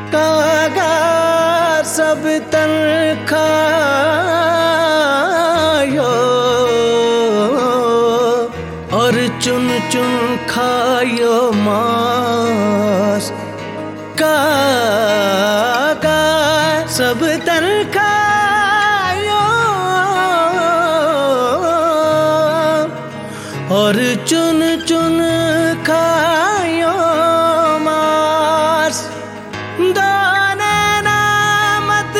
कागा सब तन खायो और चुन चुन खायो मांस। कागा सब तन खायो और चुन चुन खायो मांस। दाने ना मत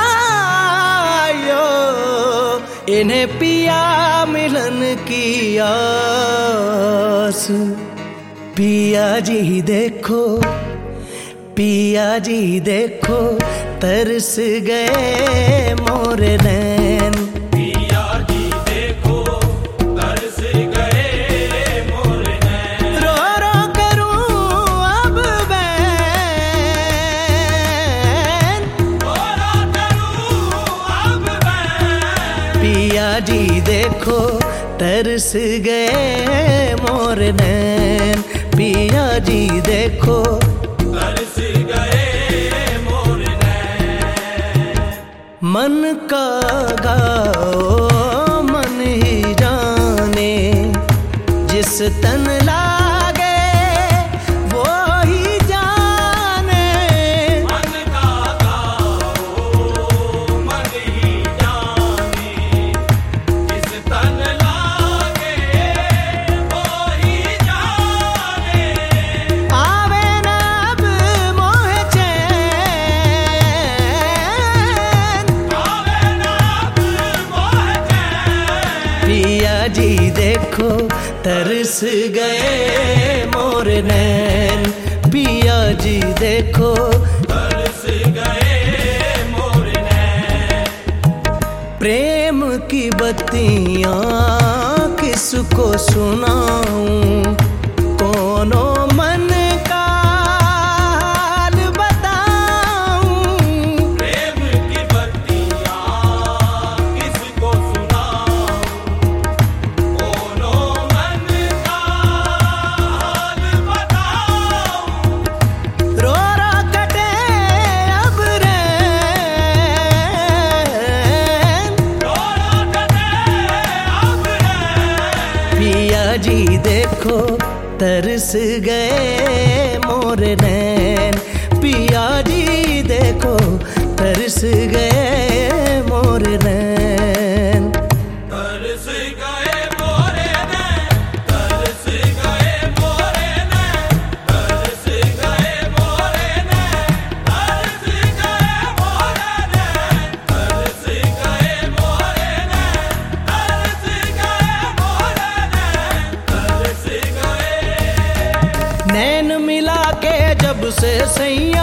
खायो, इन्हें पिया मिलन की आस। पिया जी देखो, पिया जी देखो, तरस गए मोरे नैन। पिया जी देखो, तरस गए मोरे नैन। रो रो करूं अब बैन, रो रो करूं अब बैन। पिया जी देखो, तरस गए मोरे नैन। पिया जी देखो, तरस गए मोरे नैन। मन का गाओ मन ही जाने, जिस तन लागे वो ही जाने। मन का गाओ मन ही जाने, जिस तन लागे वो ही जाने। आवे न अब मोह चैन, आवे ना अब मोह चैन। पिया जी देखो, तरस गए मोरे नैन। पिया जी देखो, तरस गए मोरे नैन। प्रेम की बत्तियां किसको सुनाऊं, कोनो मन का हाल बताऊं। प्रेम की बत्तियां किसको सुनाऊं, कोनो मन का हाल बताऊं। रो रो कटे अब रैन, रोना कटे अब रैन। पिया जी देखो, तरस गए मोरे नैन। पिया जी देखो, तरस गए मोरे नैन। तरस गए मोरे नैन, तरस गए मोरे नैन, तरस गए मोरे नैन, तरस गए मोरे नैन, तरस गए मोरे नैन, तरस गए मोरे नैन, तरस गए। नैन मिला के जब से सैया,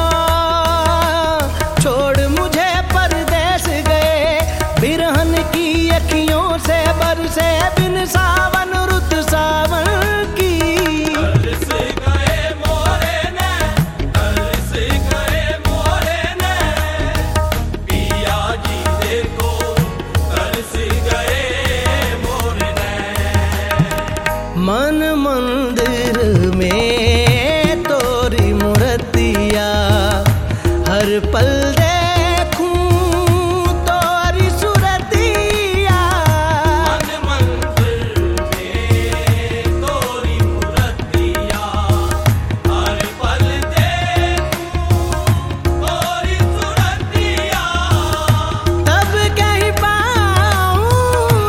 छोड़ मुझे परदेस गए। बिरहन की अखियों से बरसे बिन सावन रुत सावन की। तरस गए मोरे नैन, तरस गए मोरे नैन। पिया जी देखो, तरस गए मोरे नैन। मन मंदिर में तोरी मूर्तिया, हर पल देखूं तोरी सुरतिया। मन मंदिर में तोरी मूर्तिया, हर पल देखूं तोरी सुरतिया। तब कहीं पाऊं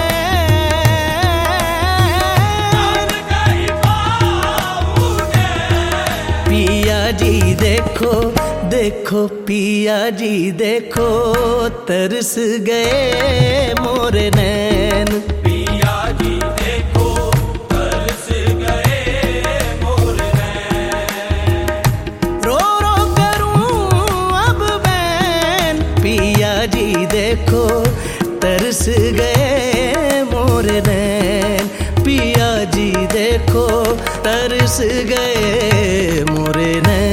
चैन, तब कहीं पाऊं चैन। पिया जी देखो, देखो पिया जी देखो, तरस गए मोरे नैन। पिया जी देखो, तरस गए मोरे नैन। रो रो करूं अब बैन, पिया जी देखो, तरस गए मोरे नैन। पिया जी देखो, तरस गए मोरे नैन।